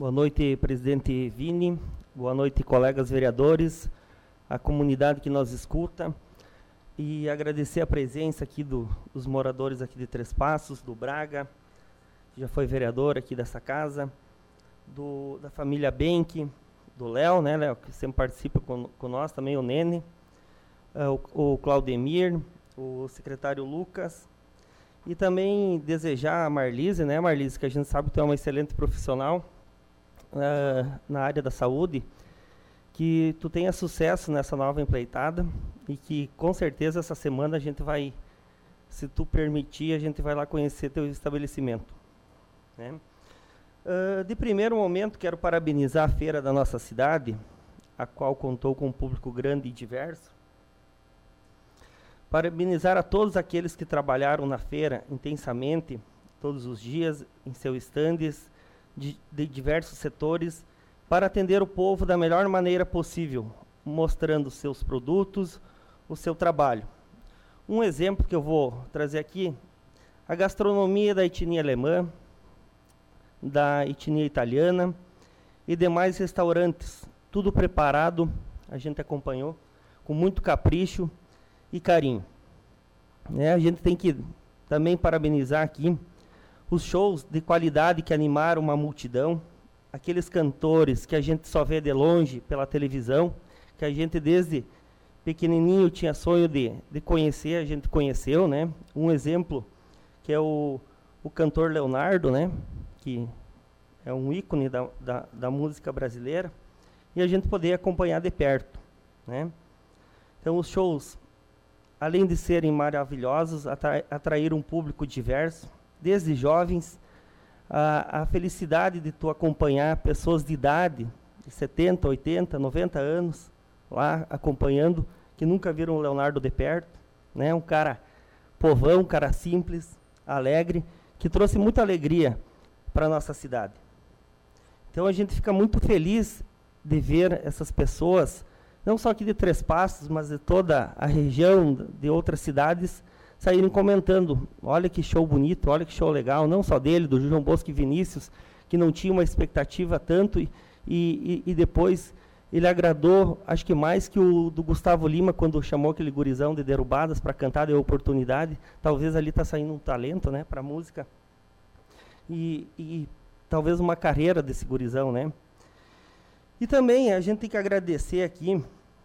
Boa noite, presidente Vini. Boa noite, colegas vereadores, a comunidade que nos escuta. E agradecer a presença aqui dos moradores aqui de Três Passos, do Braga, que já foi vereador aqui dessa casa, da família Benck, do Léo, né, Léo, que sempre participa com nós, também o Nene, o Claudemir, o secretário Lucas, e também desejar a Marlise, né, Marlise, que a gente sabe que tu é uma excelente profissional na área da saúde, que tu tenha sucesso nessa nova empreitada e que com certeza essa semana a gente vai, se tu permitir, a gente vai lá conhecer teu estabelecimento, né? De primeiro momento, quero parabenizar a feira da nossa cidade, a qual contou com um público grande e diverso. Parabenizar a todos aqueles que trabalharam na feira intensamente, todos os dias, em seus estandes, de diversos setores, para atender o povo da melhor maneira possível, mostrando seus produtos, o seu trabalho. Um exemplo que eu vou trazer aqui, a gastronomia da etnia alemã, da etnia italiana e demais restaurantes, tudo preparado, a gente acompanhou, com muito capricho e carinho. A gente tem que também parabenizar aqui os shows de qualidade que animaram uma multidão, aqueles cantores que a gente só vê de longe pela televisão, que a gente desde pequenininho tinha sonho de conhecer, a gente conheceu, né? Um exemplo que é o cantor Leonardo, né? Que é um ícone da música brasileira, e a gente poder acompanhar de perto, né? Então os shows, além de serem maravilhosos, atraíram um público diverso, desde jovens, a felicidade de tu acompanhar pessoas de idade, de 70, 80, 90 anos, lá acompanhando, que nunca viram o Leonardo de perto, né? Um cara povão, um cara simples, alegre, que trouxe muita alegria para a nossa cidade. Então a gente fica muito feliz de ver essas pessoas, não só aqui de Três Passos, mas de toda a região, de outras cidades, saírem comentando, olha que show bonito, olha que show legal, não só dele, do João Bosco e Vinícius, que não tinha uma expectativa tanto, e depois ele agradou, acho que mais que o do Gustavo Lima, quando chamou aquele gurizão de Derubadas para cantar, deu oportunidade, talvez ali está saindo um talento, né, para a música, e talvez uma carreira desse gurizão, né. E também a gente tem que agradecer aqui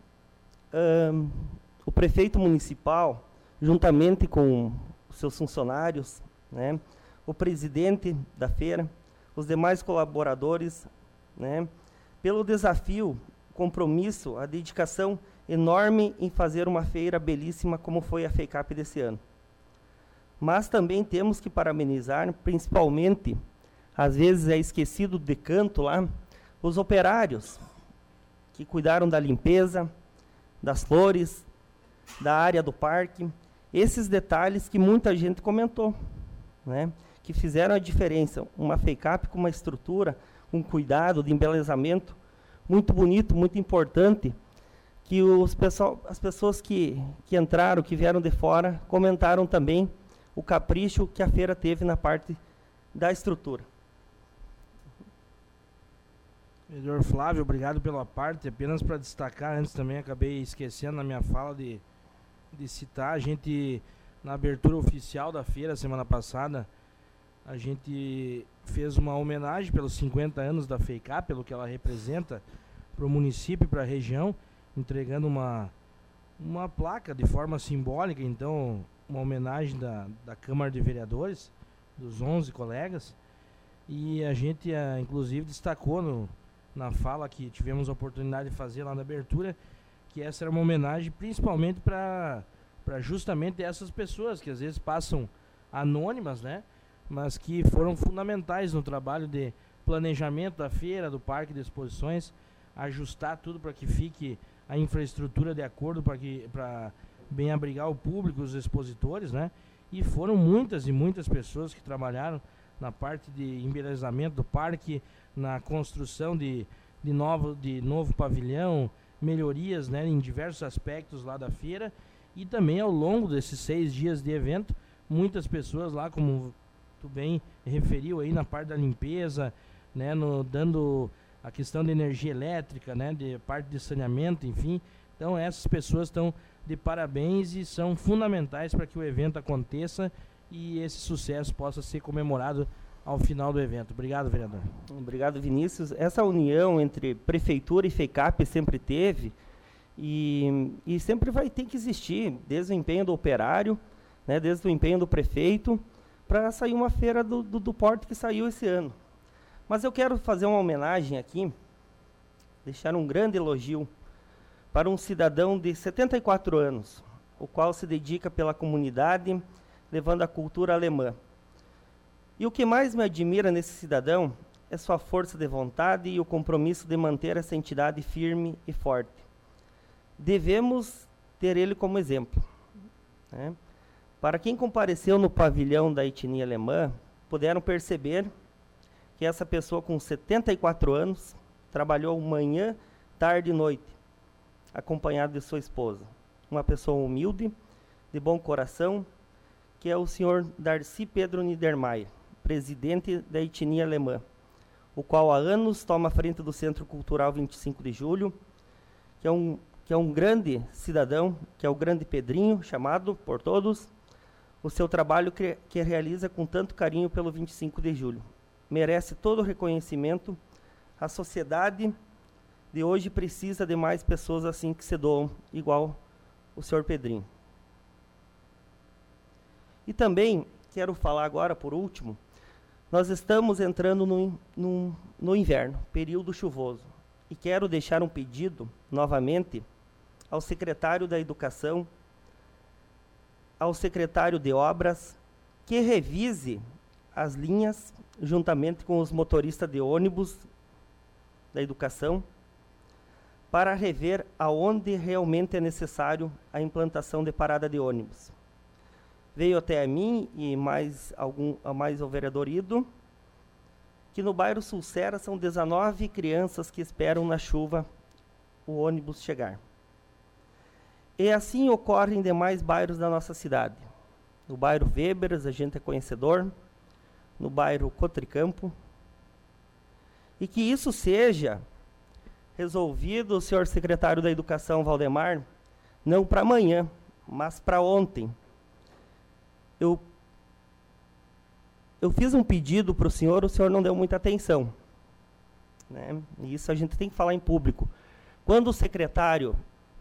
o prefeito municipal, juntamente com os seus funcionários, né, o presidente da feira, os demais colaboradores, né, pelo desafio, compromisso, a dedicação enorme em fazer uma feira belíssima como foi a FEICAP desse ano. Mas também temos que parabenizar, principalmente, às vezes é esquecido de canto lá, os operários que cuidaram da limpeza, das flores, da área do parque, esses detalhes que muita gente comentou, né, que fizeram a diferença. Uma FEICAP com uma estrutura, um cuidado de embelezamento muito bonito, muito importante, que as pessoas que entraram, que vieram de fora, comentaram também o capricho que a feira teve na parte da estrutura. Vereador Flávio, obrigado pela parte. Apenas para destacar, antes também acabei esquecendo na minha fala de citar, a gente, na abertura oficial da feira, semana passada, a gente fez uma homenagem pelos 50 anos da FEICAP, pelo que ela representa para o município e para a região, entregando uma placa de forma simbólica, então, uma homenagem da Câmara de Vereadores, dos 11 colegas, e a gente, inclusive, destacou na fala que tivemos a oportunidade de fazer lá na abertura, que essa era uma homenagem principalmente para justamente essas pessoas que às vezes passam anônimas, né? Mas que foram fundamentais no trabalho de planejamento da feira, do parque de exposições, ajustar tudo para que fique a infraestrutura de acordo para bem abrigar o público, os expositores, né? E foram muitas e muitas pessoas que trabalharam na parte de embelezamento do parque, na construção de novo pavilhão, melhorias, né, em diversos aspectos lá da feira, e também ao longo desses 6 dias de evento, muitas pessoas lá, como tu bem referiu aí, na parte da limpeza, né, dando a questão de energia elétrica, né, de parte de saneamento, enfim. Então essas pessoas estão de parabéns e são fundamentais para que o evento aconteça e esse sucesso possa ser comemorado ao final do evento. Obrigado, vereador. Obrigado, Vinícius. Essa união entre prefeitura e FECAP sempre teve e sempre vai ter que existir, desde o empenho do operário, né, desde o empenho do prefeito, para sair uma feira do porte que saiu esse ano. Mas eu quero fazer uma homenagem aqui, deixar um grande elogio para um cidadão de 74 anos, o qual se dedica pela comunidade, levando a cultura alemã. E o que mais me admira nesse cidadão é sua força de vontade e o compromisso de manter essa entidade firme e forte. Devemos ter ele como exemplo, né? Para quem compareceu no pavilhão da etnia alemã, puderam perceber que essa pessoa com 74 anos trabalhou manhã, tarde e noite, acompanhado de sua esposa. Uma pessoa humilde, de bom coração, que é o senhor Darcy Pedro Niedermayer, presidente da etnia alemã, o qual há anos toma a frente do Centro Cultural 25 de Julho, que é um grande cidadão, que é o grande Pedrinho, chamado por todos, o seu trabalho que realiza com tanto carinho pelo 25 de julho. Merece todo o reconhecimento. A sociedade de hoje precisa de mais pessoas assim que se doam, igual o senhor Pedrinho. E também quero falar agora, por último, nós estamos entrando no inverno, período chuvoso, e quero deixar um pedido, novamente, ao secretário da Educação, ao secretário de Obras, que revise as linhas, juntamente com os motoristas de ônibus da Educação, para rever aonde realmente é necessário a implantação de parada de ônibus. Veio até a mim e mais o vereador Ido, que no bairro Sulcera são 19 crianças que esperam na chuva o ônibus chegar. E assim ocorre em demais bairros da nossa cidade. No bairro Weberas, a gente é conhecedor, no bairro Cotricampo. E que isso seja resolvido, senhor secretário da Educação, Valdemar, não para amanhã, mas para ontem. Eu fiz um pedido para o senhor não deu muita atenção, né? E isso a gente tem que falar em público. Quando o secretário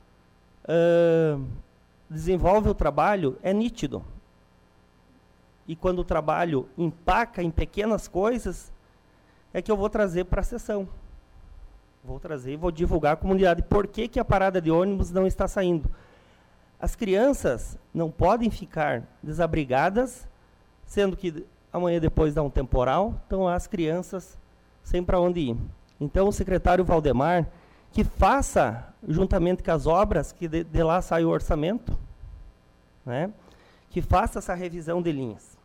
desenvolve o trabalho, é nítido. E quando o trabalho empaca em pequenas coisas, é que eu vou trazer para a sessão. Vou trazer e vou divulgar à comunidade por que a parada de ônibus não está saindo. As crianças não podem ficar desabrigadas, sendo que amanhã depois dá um temporal, estão lá as crianças sem para onde ir. Então o secretário Valdemar, que faça, juntamente com as obras, que de lá sai o orçamento, né, que faça essa revisão de linhas.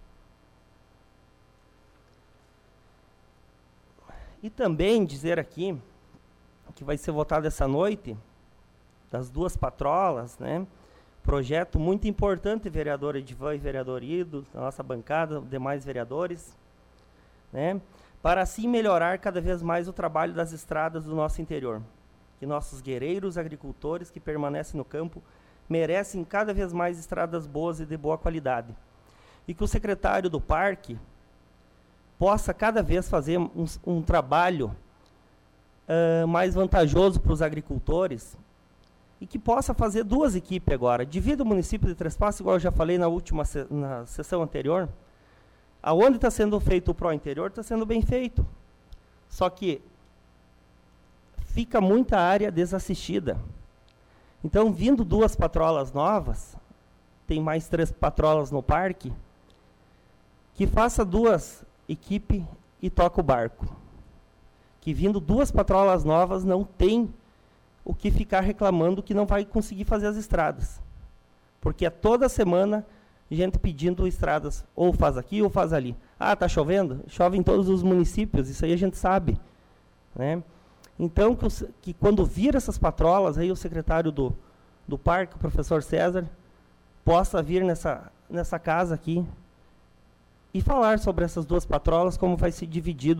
E também dizer aqui, que vai ser votado essa noite, das duas patrolas, né, projeto muito importante, vereador Edivan e vereador Ido, da nossa bancada, demais vereadores, né, para assim melhorar cada vez mais o trabalho das estradas do nosso interior. Que nossos guerreiros agricultores que permanecem no campo merecem cada vez mais estradas boas e de boa qualidade. E que o secretário do parque possa cada vez fazer um trabalho mais vantajoso para os agricultores e que possa fazer duas equipes agora. Divida o município de Três Passos, igual eu já falei na sessão anterior. Aonde está sendo feito o Pro Interior, está sendo bem feito. Só que fica muita área desassistida. Então, vindo duas patrolas novas, tem mais 3 patrolas no parque, que faça duas equipes e toca o barco. Que vindo duas patrolas novas, não tem o que ficar reclamando que não vai conseguir fazer as estradas. Porque é toda semana gente pedindo estradas, ou faz aqui ou faz ali. Ah, está chovendo? Chove em todos os municípios, isso aí a gente sabe, né? Então, que quando vir essas patrolas, aí o secretário do parque, o professor César, possa vir nessa casa aqui e falar sobre essas duas patrolas, como vai ser dividido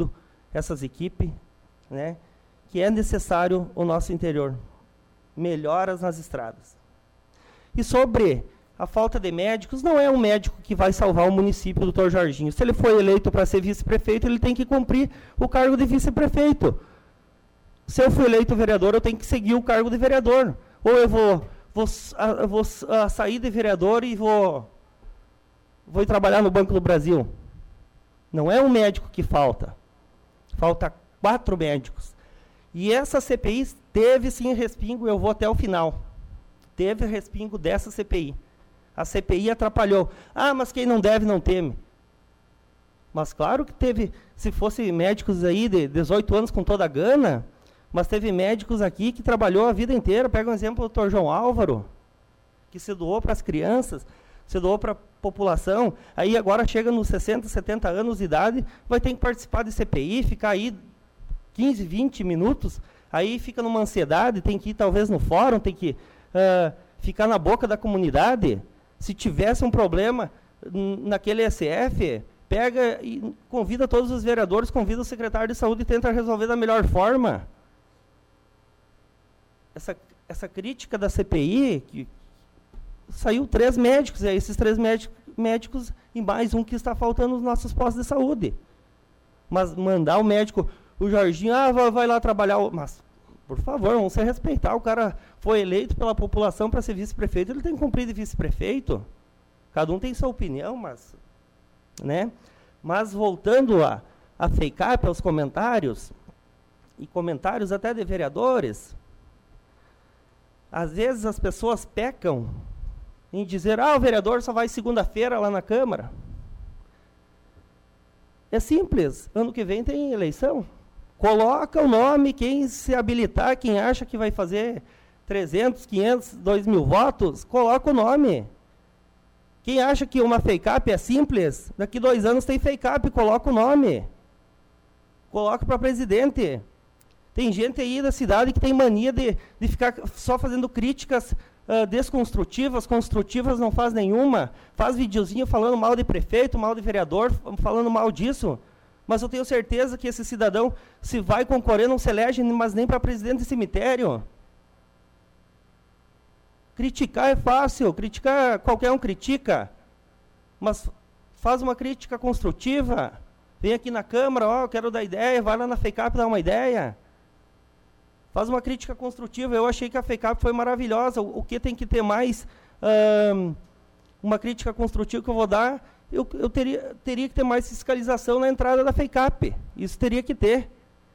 essas equipes, né, que é necessário o nosso interior. Melhoras nas estradas. E sobre a falta de médicos, não é um médico que vai salvar o município, doutor Jorginho. Se ele foi eleito para ser vice-prefeito, ele tem que cumprir o cargo de vice-prefeito. Se eu fui eleito vereador, eu tenho que seguir o cargo de vereador. Ou eu vou sair de vereador e vou trabalhar no Banco do Brasil. Não é um médico que falta. Falta 4 médicos. E essa CPI teve sim respingo, eu vou até o final. Teve respingo dessa CPI. A CPI atrapalhou. Ah, mas quem não deve não teme. Mas claro que teve, se fosse médicos aí de 18 anos com toda a gana, mas teve médicos aqui que trabalhou a vida inteira. Pega um exemplo do Dr. João Álvaro, que se doou para as crianças, se doou para a população, aí agora chega nos 60, 70 anos de idade, vai ter que participar de CPI, ficar aí 15, 20 minutos, aí fica numa ansiedade, tem que ir talvez no fórum, tem que ficar na boca da comunidade. Se tivesse um problema naquele SF, pega e convida todos os vereadores, convida o secretário de saúde e tenta resolver da melhor forma. Essa crítica da CPI, que saiu 3 médicos, e esses 3 médicos e mais um que está faltando nos nossos postos de saúde. Mas mandar o médico, o Jorginho, vai lá trabalhar, mas, por favor, vamos se respeitar, o cara foi eleito pela população para ser vice-prefeito, ele tem que cumprir de vice-prefeito. Cada um tem sua opinião, mas, né? Mas voltando a FEICAP, aos comentários, e comentários até de vereadores, às vezes as pessoas pecam em dizer, o vereador só vai segunda-feira lá na Câmara. É simples, ano que vem tem eleição. Coloca o nome, quem se habilitar, quem acha que vai fazer 300, 500, 2.000 votos, coloca o nome. Quem acha que uma FEICAP é simples, daqui 2 anos tem FEICAP, coloca o nome. Coloca para presidente. Tem gente aí da cidade que tem mania de ficar só fazendo críticas desconstrutivas, construtivas não faz nenhuma, faz videozinho falando mal de prefeito, mal de vereador, falando mal disso, mas eu tenho certeza que esse cidadão, se vai concorrer, não se elege, mas nem para presidente de cemitério. Criticar é fácil, criticar, qualquer um critica, mas faz uma crítica construtiva, vem aqui na Câmara, eu quero dar ideia, vai lá na FEICAP dar uma ideia. Faz uma crítica construtiva. Eu achei que a FEICAP foi maravilhosa. O que tem que ter mais? Uma crítica construtiva que eu vou dar, eu teria que ter mais fiscalização na entrada da FEICAP. Isso teria que ter.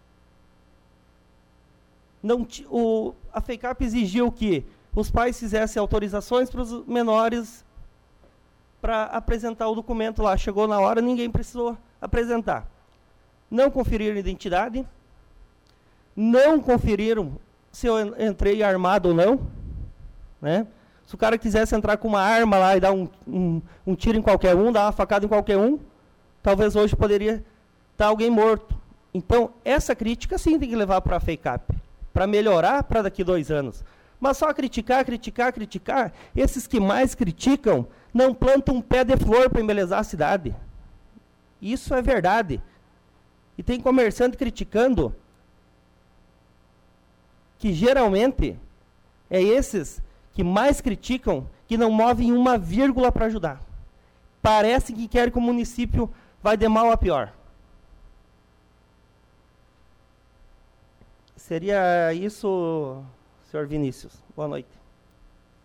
A FEICAP exigiu que os pais fizessem autorizações para os menores para apresentar o documento lá. Chegou na hora, ninguém precisou apresentar. Não conferiram identidade. Não conferiram se eu entrei armado ou não, né? Se o cara quisesse entrar com uma arma lá e dar um tiro em qualquer um, dar uma facada em qualquer um, talvez hoje poderia estar alguém morto. Então, essa crítica sim tem que levar para a FEICAP, para melhorar para daqui 2 anos. Mas só criticar, esses que mais criticam não plantam um pé de flor para embelezar a cidade. Isso é verdade. E tem comerciante criticando, que geralmente é esses que mais criticam, que não movem uma vírgula para ajudar. Parece que querem que o município vai de mal a pior. Seria isso, senhor Vinícius. Boa noite.